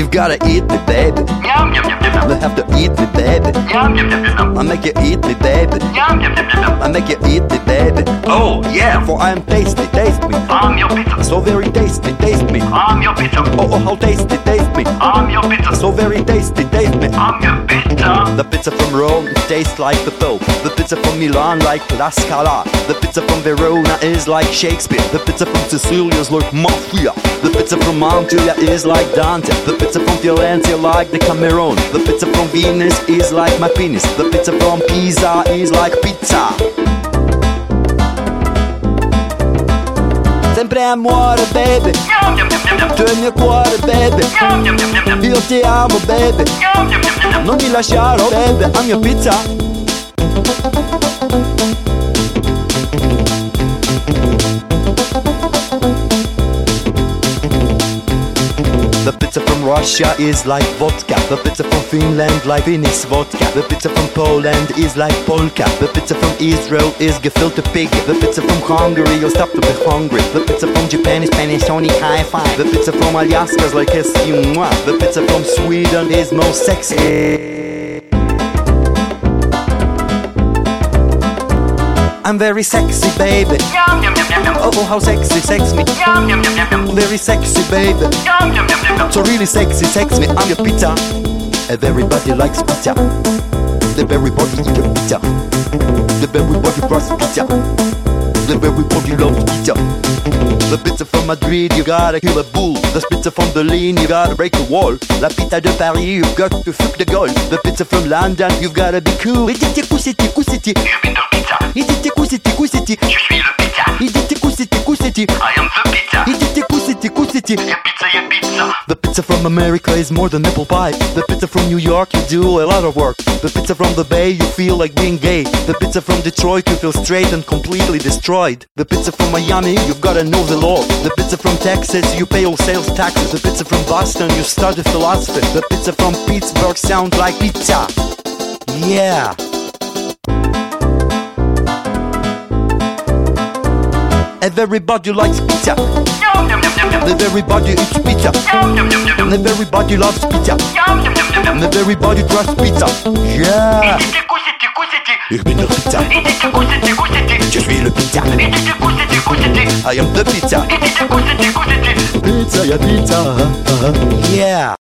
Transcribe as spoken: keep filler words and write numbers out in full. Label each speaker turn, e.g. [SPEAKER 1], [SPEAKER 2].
[SPEAKER 1] You've gotta eat me, baby.
[SPEAKER 2] Yum, yum, yum, yum, yum.
[SPEAKER 1] You have to eat me, baby.
[SPEAKER 2] Yum, yum, yum, yum, yum.
[SPEAKER 1] I make you eat me, baby.
[SPEAKER 2] Yum, yum, yum, yum, yum.
[SPEAKER 1] I make you eat me, baby.
[SPEAKER 2] Oh, yeah.
[SPEAKER 1] For I am tasty, taste me.
[SPEAKER 2] I'm your pizza.
[SPEAKER 1] So very tasty, taste me.
[SPEAKER 2] I'm your pizza.
[SPEAKER 1] Oh, oh, how tasty, taste me.
[SPEAKER 2] I'm your pizza.
[SPEAKER 1] So very tasty, taste me.
[SPEAKER 2] I'm your pizza.
[SPEAKER 1] The pizza from Rome tastes like the Pope. The pizza from Milan like La Scala. The pizza from Verona is like Shakespeare. The pizza from Sicilia is like Mafia. The pizza from Mantua is like Dante. The pizza from Firenze like the Cameron. The pizza from Venus is like my penis. The pizza from Pisa is like pizza. Sempre amore, baby.
[SPEAKER 2] Yum, yum, yum, yum, yum.
[SPEAKER 1] Tu è il mio cuore, baby.
[SPEAKER 2] Yum, yum, yum, yum, yum.
[SPEAKER 1] Io ti amo, baby.
[SPEAKER 2] Yum, yum, yum, yum, yum.
[SPEAKER 1] Non mi lasciare, baby. I'm your pizza. The pizza from Russia is like vodka. The pizza from Finland like Finnish vodka. The pizza from Poland is like polka. The pizza from Israel is gefilte pig. The pizza from Hungary, you'll stop to be hungry. The pizza from Japan is Panasonic high five. The pizza from Alaska is like kiss you mwah. The pizza from Sweden is most sexy. I'm very sexy, baby.
[SPEAKER 2] Yum, yum, yum, yum, yum.
[SPEAKER 1] Oh, how sexy, sex me.
[SPEAKER 2] Yum, yum, yum, yum, yum.
[SPEAKER 1] Very sexy, baby.
[SPEAKER 2] Yum, yum, yum, yum, yum.
[SPEAKER 1] So really sexy, sex me. I'm your pizza. And everybody likes pizza. Everybody eat your pizza. Everybody wants pizza. Everybody loves pizza. The pizza from Madrid, you gotta kill a bull. The pizza from Berlin, you gotta break a wall. La pizza de Paris, you've got to fuck the goal. The pizza from London, you've gotta be cool. Iditi kusiti kusiti.
[SPEAKER 2] You been the pizza.
[SPEAKER 1] Iditi kusiti kusiti.
[SPEAKER 2] Je suis le pizza.
[SPEAKER 1] Iditi kusiti kusiti.
[SPEAKER 2] I am the pizza.
[SPEAKER 1] Iditi kusiti kusiti.
[SPEAKER 2] Your pizza, your pizza.
[SPEAKER 1] The pizza from America is more than apple pie. The pizza from New York, you do a lot of work. The pizza from the Bay, you feel like being gay. The pizza from Detroit, you feel straight and completely destroyed. The pizza from Miami, you've gotta know the law. The pizza from Texas, you pay all sales taxes. The pizza from Boston, you study philosophy. The pizza from Pittsburgh sounds like pizza. Yeah. Everybody likes pizza.
[SPEAKER 2] Yum, yum, yum, yum, yum.
[SPEAKER 1] Everybody eats pizza.
[SPEAKER 2] Yum, yum, yum, yum, yum.
[SPEAKER 1] Everybody loves pizza.
[SPEAKER 2] Yum, yum, yum, yum, yum.
[SPEAKER 1] Everybody trusts pizza. Yeah.
[SPEAKER 2] Iditi kusiti kusiti.
[SPEAKER 1] Ich bin der Pizza.
[SPEAKER 2] Iditi kusiti kusiti.
[SPEAKER 1] Je suis le pizza.
[SPEAKER 2] Iditi kusiti kusiti.
[SPEAKER 1] I am the pizza.
[SPEAKER 2] Iditi kusiti kusiti.
[SPEAKER 1] Pizza, yeah, pizza. Yeah.